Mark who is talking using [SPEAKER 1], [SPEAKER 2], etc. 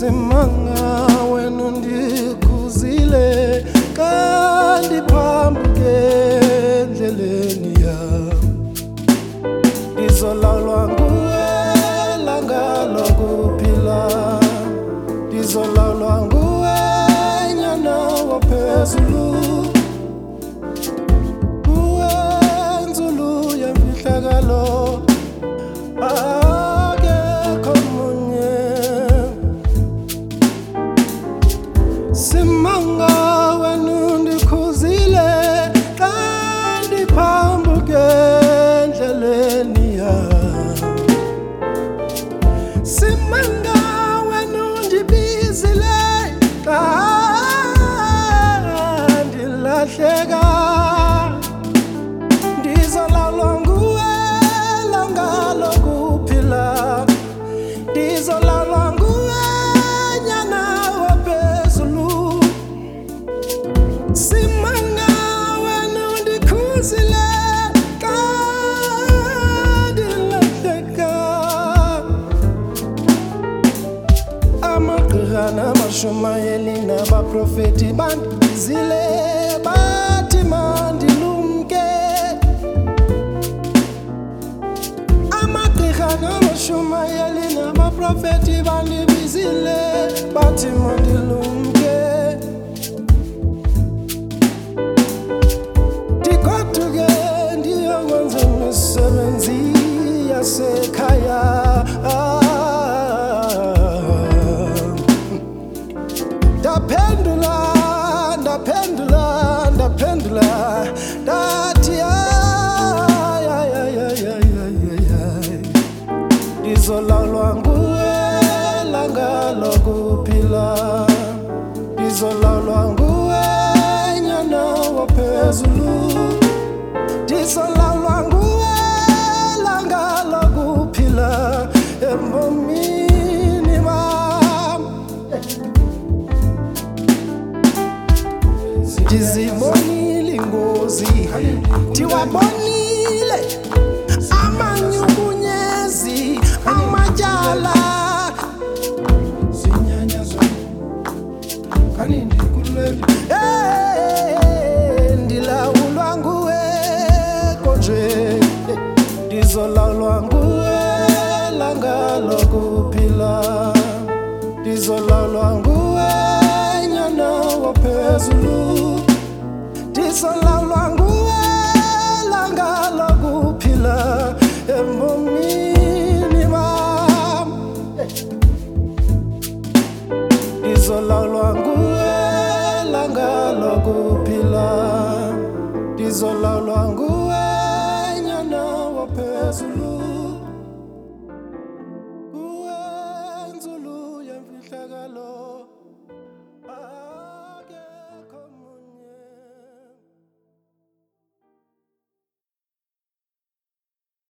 [SPEAKER 1] Simanga wenu ndikhuzile kandi phambuke endleleni yami ndizolalwa nguwe langa lokuphila ndizolalwa nguwe nyana waphezulu nguwe nzulu yemfihlakalo Simanga wenu ndikhuzile kandi phambuke endleleni yami Simanga wenu ndibizile kandi lahleka ndizolalwa nguwe langa lokuphila ndizolalwa nguwe nyana waphezulu Simanga wenu ndikhuzile kandi lahleka amagqirha namashumayeli nabaprofeti bandibizile bathi mandilumke amagqirha namashumayeli nabaprofeti bandibizile bathi mandilumke ndikoduke ndiyokwenza imisebenzi yasekhaya ndaphendula ndathi ndizolalwa nguwe langa lokuphila ndizolalwa nguwe nyana waphezulu ndizolalwa nguwe langa lokuphila ebomini bam ndizibonile ingozi ndiwabonile amanyukunyezi amatyala zinyanyazwa kani ndikuleli ndilawulwa nguwe konje ndizolalwa nguwe langa lokuphila ndizolalwa nguwe nyana waphezulu ndizolalwa nguwe langa lokuphila ebomini bam ndizolalwa nguwe langa lokuphila ndizolalwa nguwe nyana waphezulu